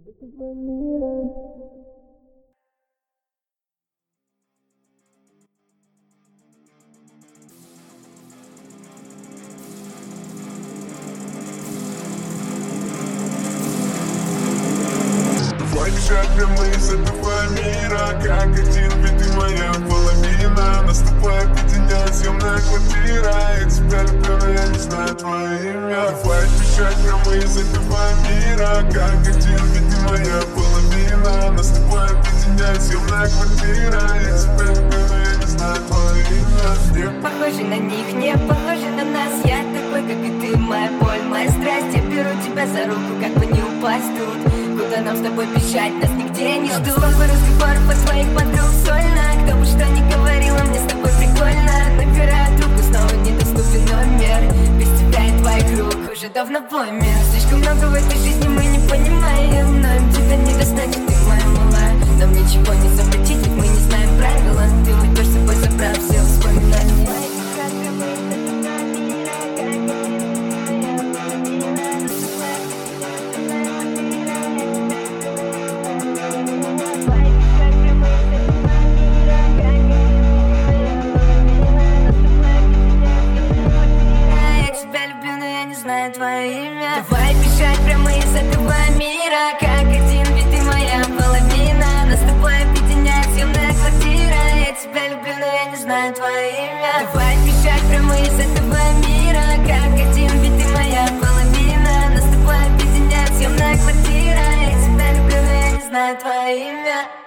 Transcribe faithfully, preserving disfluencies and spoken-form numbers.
Давай бежать прямо из этого мира, как один, ведь ты моя половина. Нас с тобой объединяет съемная квартира. Я тебя люблю, но я не знаю твое имя. Давай бежать прямо из этого мира, как один, ведь ты моя половина. Нас с тобой объединяет съемная квартира. Я тебя люблю, но я не знаю твое имя. Не похожи на них, не похожи на нас. Я такой, как и ты, моя боль, моя страсть. Я беру тебя за руку, как бы не упасть тут. Куда нам с тобой бежать, нас нигде не ждут. Сколько разговоров от своих подруг сольно. Кто бы что ни говорила, мне с тобой прикольно. Набираю трубку, снова недоступен номер. Без тебя и твоих рук уже давно помер. Слишком много в этой жизни мы не понимаем. Нам тебя не достанет, ты моя малая. Нам ничего не запретить, ведь мы не знаем правила. Ты уйдешь с собой, забрав все воспоминания. Знаю твое имя. Давай бежать прямо из этого мира, как один, ведь ты моя половина. Нас с тобой объединяет съемная квартира. Я тебя люблю, но я не знаю твое имя. Давай бежать прямо из этого мира, как один, ведь ты моя половина. Нас с тобой объединяет съемная квартира. Я тебя люблю, но я не знаю твое имя.